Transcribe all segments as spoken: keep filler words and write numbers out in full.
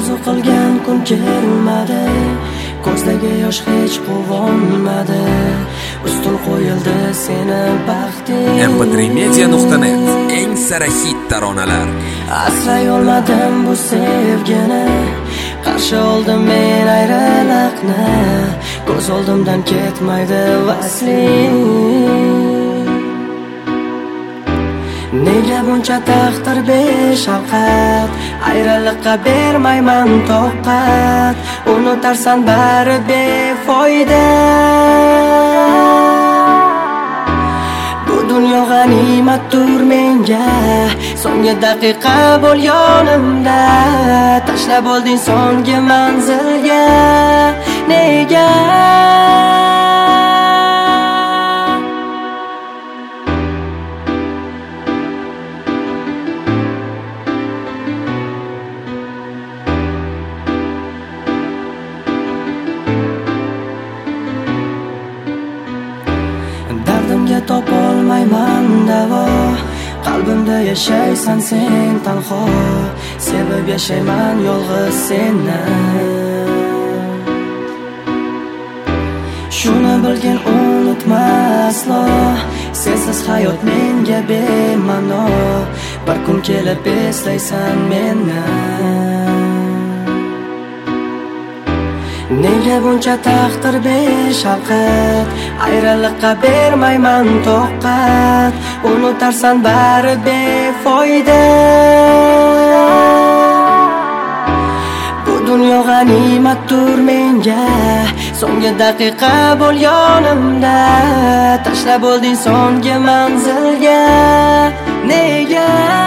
Orzu qilgan kun kelmadi, ko'zdagi yosh hech quvonmadi. Ustun qo'yildi seni baxting. em p tre media nuqta net eng sara hit taronalar. Asray olmadim bu sevgini, qarshi oldim men ayriliqni. Ko'z oldimdan ketmaydi vasling. Nega buncha taqdir beshafqat, ayriliqqa bermayman toqat. Unutarsan bari befoyda. Bu dunyo g'animatdir menga, so'nggi daqiqa bo'l yonimda. Tashlab olding so'nggi manzilga. Nega? Dardimga topolmayman davo, qalbimda yashaysan sen tanho. Sevib yashayman yolg'iz seni. Shuni bilgin unutma aslo, sensiz hayot menga bema'no. Bir kun kelib eslaysan meni. Nega buncha taqdir beshafqat, ayriliqqa bermayman toqat. Unutarsan bari befoyda. Bu dunyo g'animatdir menga, so'nggi daqiqa bo'l yonimda. Tashlab olding so'nggi manzilga. Nega?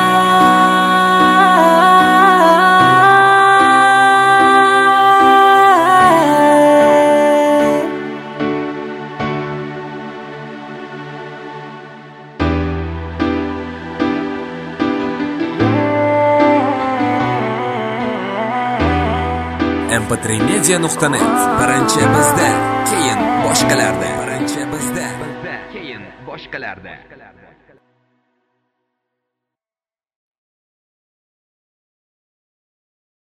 em p tre media nuqta net birinchi bizda, keyin boshqalarda. Birinchi bizda, keyin boshqalarda.